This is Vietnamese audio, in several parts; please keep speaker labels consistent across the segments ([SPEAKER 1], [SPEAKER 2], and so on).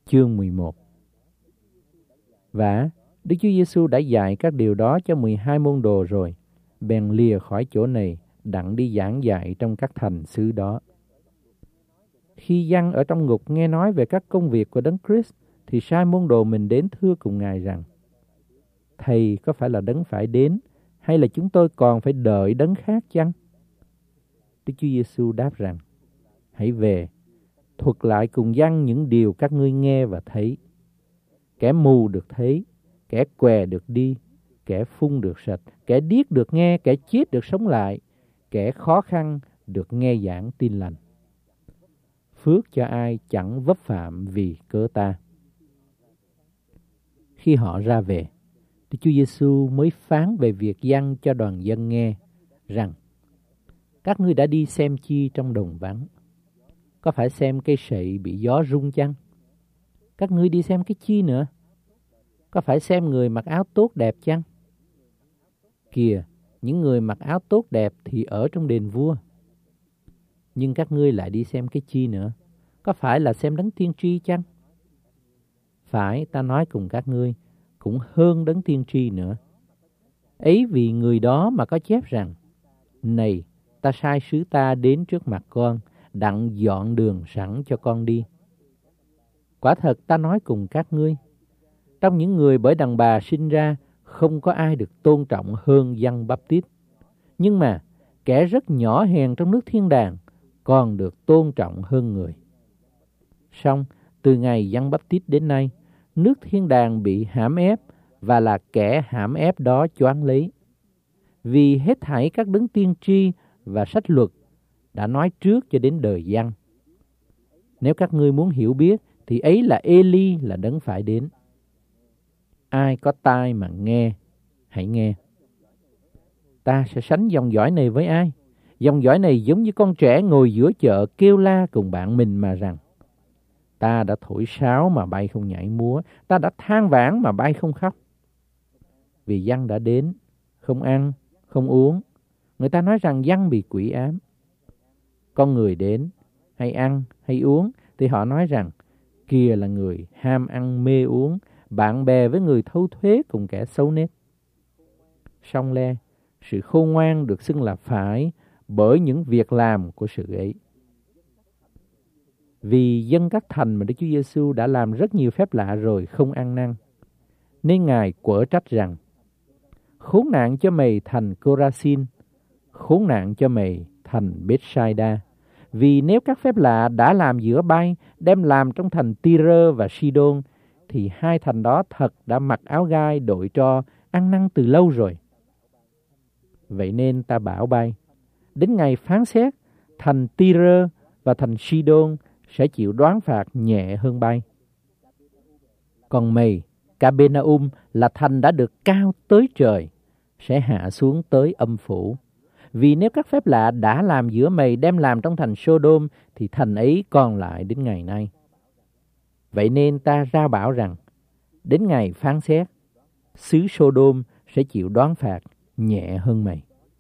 [SPEAKER 1] chương 11. Và Đức Chúa Giêsu đã dạy các điều đó cho 12 môn đồ rồi, bèn lìa khỏi chỗ này, đặng đi giảng dạy trong các thành xứ đó. Khi Giăng ở trong ngục nghe nói về các công việc của Đấng Christ, thì sai môn đồ mình đến thưa cùng Ngài rằng: Thầy có phải là Đấng phải đến, hay là chúng tôi còn phải đợi Đấng khác chăng? Đức Chúa Giêsu đáp rằng: Hãy về, thuật lại cùng Giăng những điều các ngươi nghe và thấy. Kẻ mù được thấy, kẻ què được đi, kẻ phun được sạch, kẻ điếc được nghe, kẻ chết được sống lại, kẻ khó khăn được nghe giảng tin lành. Phước cho ai chẳng vấp phạm vì cớ ta. Khi họ ra về, Đức Chúa Giêsu mới phán về việc Giăng cho đoàn dân nghe rằng: Các ngươi đã đi xem chi trong đồng vắng? Có phải xem cây sậy bị gió rung chăng? Các ngươi đi xem cái chi nữa? Có phải xem người mặc áo tốt đẹp chăng? Kìa, những người mặc áo tốt đẹp thì ở trong đền vua. Nhưng các ngươi lại đi xem cái chi nữa? Có phải là xem đấng tiên tri chăng? Phải, ta nói cùng các ngươi, cũng hơn đấng tiên tri nữa. Ấy vì người đó mà có chép rằng: Này, ta sai sứ ta đến trước mặt con, đặng dọn đường sẵn cho con đi. Quả thật ta nói cùng các ngươi, trong những người bởi đàn bà sinh ra, không có ai được tôn trọng hơn Giăng Báp-tít. Nhưng mà kẻ rất nhỏ hèn trong nước thiên đàng còn được tôn trọng hơn người. Song từ ngày Giăng Báp-tít đến nay, nước thiên đàng bị hãm ép, và là kẻ hãm ép đó choáng lấy. Vì hết thảy các đấng tiên tri và sách luật đã nói trước cho đến đời Giăng. Nếu các ngươi muốn hiểu biết, thì ấy là Ê-li là đấng phải đến. Ai có tai mà nghe, hãy nghe. Ta sẽ sánh dòng dõi này với ai? Dòng dõi này giống như con trẻ ngồi giữa chợ kêu la cùng bạn mình mà rằng: Ta đã thổi sáo mà bay không nhảy múa, ta đã than vãn mà bay không khóc. Vì Giăng đã đến, không ăn, không uống. Người ta nói rằng Giăng bị quỷ ám. Con người đến, hay ăn, hay uống, thì họ nói rằng: Kìa là người ham ăn mê uống, bạn bè với người thâu thuế cùng kẻ xấu nết. Song le, sự khôn ngoan được xưng là phải bởi những việc làm của sự ấy. Vì dân các thành mà Đức Chúa Giêsu đã làm rất nhiều phép lạ rồi không ăn năn, nên Ngài quở trách rằng: Khốn nạn cho mày thành Cô-ra-xin, khốn nạn cho mày thành Bết-sai-đa. Vì nếu các phép lạ đã làm giữa bay đem làm trong thành Ti-rơ và Si-đôn, thì hai thành đó thật đã mặc áo gai đội tro ăn năn từ lâu rồi. Vậy nên ta bảo bay, đến ngày phán xét, thành Ti-rơ và thành Si-đôn sẽ chịu đoán phạt nhẹ hơn bay. Còn mày, Ca-bê-na-um, là thành đã được cao tới trời, sẽ hạ xuống tới âm phủ. Vì nếu các phép lạ đã làm giữa mày đem làm trong thành Sô-đôm, thì thành ấy còn lại đến ngày nay. Vậy nên ta ra bảo rằng, đến ngày phán xét, xứ Sô-đôm sẽ chịu đoán phạt nhẹ hơn mày.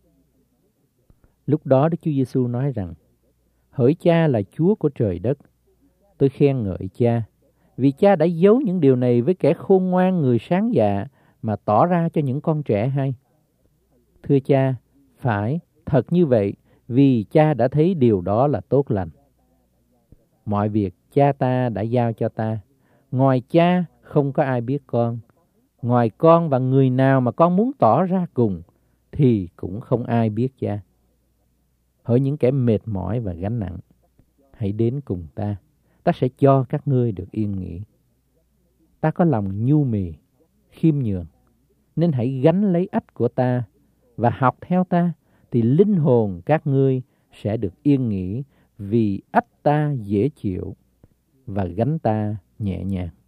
[SPEAKER 1] Lúc đó Đức Chúa Giêsu nói rằng: Hỡi Cha là Chúa của trời đất, tôi khen ngợi Cha, vì Cha đã giấu những điều này với kẻ khôn ngoan người sáng dạ, mà tỏ ra cho những con trẻ hay. Thưa Cha, phải, thật như vậy, vì Cha đã thấy điều đó là tốt lành. Mọi việc Cha ta đã giao cho ta. Ngoài Cha không có ai biết con. Ngoài con và người nào mà con muốn tỏ ra cùng, thì cũng không ai biết Cha. Hỡi những kẻ mệt mỏi và gánh nặng, hãy đến cùng ta. Ta sẽ cho các ngươi được yên nghỉ. Ta có lòng nhu mì, khiêm nhường, nên hãy gánh lấy ách của ta và học theo ta, thì linh hồn các ngươi sẽ được yên nghỉ, vì ách ta dễ chịu và gánh ta nhẹ nhàng.